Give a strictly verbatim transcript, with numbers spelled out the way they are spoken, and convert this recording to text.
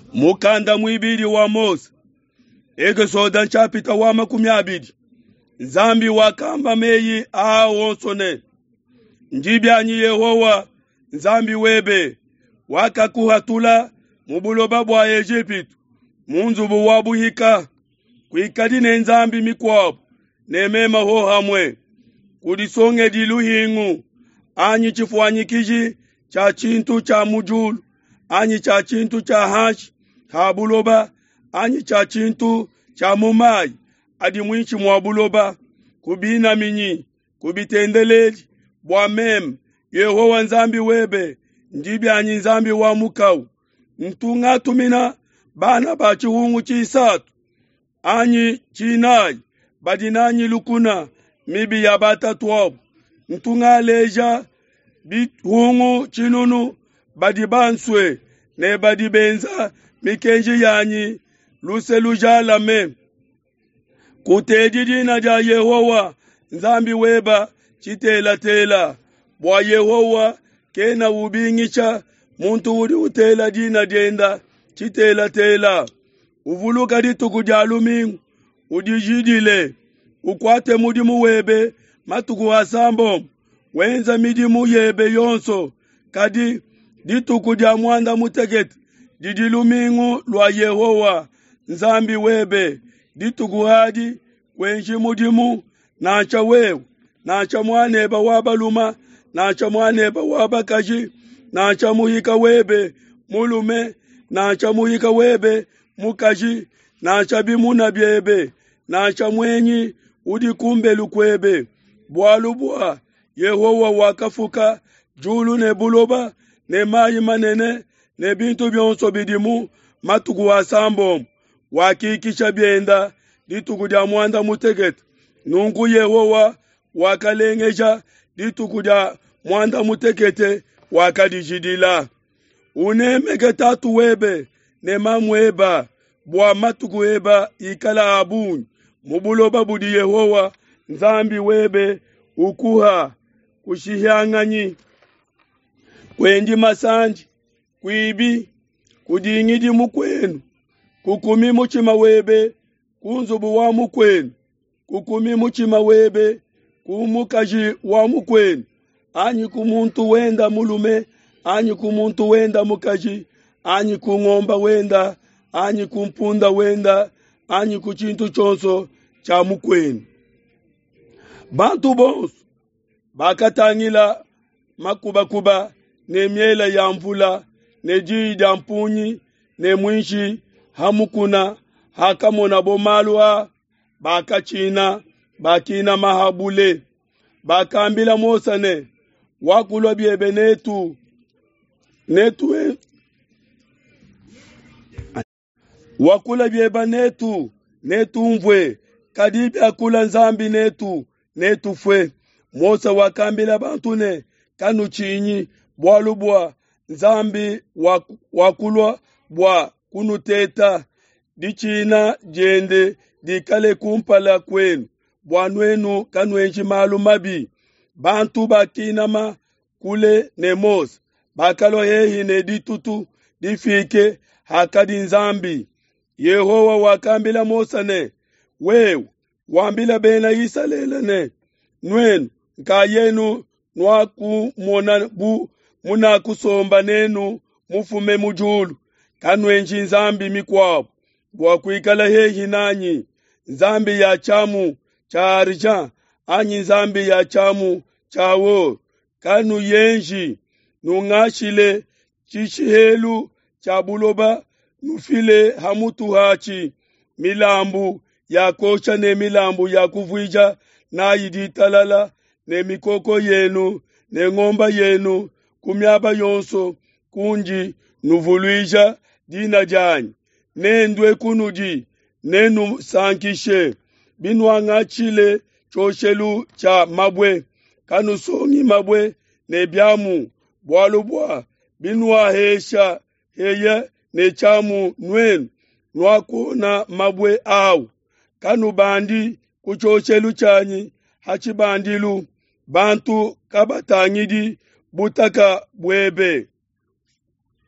Mukanda mwibili wa Mose. Ege soda nchapita wa makumi abidi. Nzambi wakamba meyi aawonsone. Njibyanyi Yehowa nzambi webe. Wakakuhatula mubuloba bwa Ejipitu. Munzubu wabuhika. Kuikadi ne nzambi mikwabu. Nemema ho hamwe. Kudisonge diluhingu. Anyi chifuanyikiji cha chintu cha mujulu. Anyi cha chintu cha hashi. Habuloba. Anyi cha chintu cha mumai. Adi mwinchi mwabuloba. Kubina minyi. Kubitendeleji. Bwa mem. Yehowa nzambi webe. Njibyanyi nzambi wa mukau. Ntunga tumina. Bana ba chihungu chisatu. Anyi chinai. Badinanyi lukuna. Mibi ya batatu wabu. Ntunga leja. Bihungu chinunu. Badibanswe. Ne badibenza. Mikenji yanyi. Luse lujala me. Kuteji na ja Yehowa. Nzambi weba. Chitela tela. Bwa Yehowa. Kena ubingicha. Muntu udi utela jina jenda. Chitela tela. Uvuluka ditu kujalu mingu. Udijidile. Ukwate mudimu webe. Matuku wasambo. Wenza midimu yebe yonso. Kadi. Ditu kujamwanda mutegeti. Didilu mingu lwa Yehowa. Nzambi webe. Ditu kuhadi. Kwenji mudimu. Nacha wewe. Nacha mwaneba wabaluma. Nacha mwaneba wabakaji. Nacha muhika webe. Mulume. Nacha muhika webe. Mukaji. Nacha bimuna biebe. Nacha mwenyi. Udikumbe lukwebe. Bwalubwa. Yehowa wakafuka. Julu ne buloba. Ne mayi manene. Ne bintu byonso bidimu. Matuku wasambo. Wakikisha bienda. Dituku dia mwanda mutegeti. Nungu Yehowa. Wakalengeja. Dituku dia mwanda mutekete. Wakadijidila. Unemege tatu webe. Nema mweba. Bwa matuku weba. Ikala abun. Mubuloba budi Yehowa. Nzambi webe. Ukuha. Kushihanganyi. Kwendi masanji. Kwibi. Kudingidi mukwenu. Kukumi muchima webe. Kunzubu wa mukwenu. Kukumi muchima webe. Kumukaji wa mukwenu. Anyi kumuntu wenda mulume. Anyi kumuntu wenda mukaji. Anyi kungomba wenda. Anyi kumpunda wenda. Anyi kuchintu chonso cha mukwenu. Bantu bonsu. Bakatangila makuba kuba. Ne miela ya mvula. Ne jida mpunyi. Ne mwinshi. Hamukuna. Hakamona bomalwa. Bakachina. Bakina mahabule. Bakambila mosane. Wakulwa biebe netu. Netu e. Wakula bieba netu. Netu mvwe. Kadibi akula nzambi netu. Netu fwe. Mosa wakambila bantune. Kanu chinyi. Bwalubwa. Nzambi wakulwa. Bwa kunuteta. Dichina jende. Dikale kumpala kwenu. Bwanwenu kanwenji malu mabi. Bantu bakinama kule ne Mose. Bakalo hehi ne ditutu. Difike hakadi nzambi. Yehowa wakambila Mose ne. Wewe. Wambila bena isalela ne. Nwenu. Nkayenu. Nwaku mona bu. Muna kusomba nenu. Mufume mujulu. Kanwenji nzambi mikwabu. Bwakuikala hehi nanyi. Nzambi ya chamu. Cha arja. Anyi nzambi ya chamu. Chawo. Kanu yenji. Nungashile. Chishihelu. Chabuloba. Nufile hamutu hachi. Milambu. Ya kocha ne milambu ya kuvuija. Na yiditalala. Ne mikoko yenu. Ne ngomba yenu. Kumyaba yonso. Kunji. Nuvuluija. Dina janyi. Nendwe kunuji. Nenu sankishe. Binwanga chile. Choshelu cha mabwe. Kanu songi mabwe. Nebyamu. Bwalubwa. Binwa hesha. Heye. Nechamu nwenu. Nwakuna mabwe au. Kanu bandi. Kuchoshelu chanyi. Hachibandilu. Bantu kabatangidi. Butaka bwebe.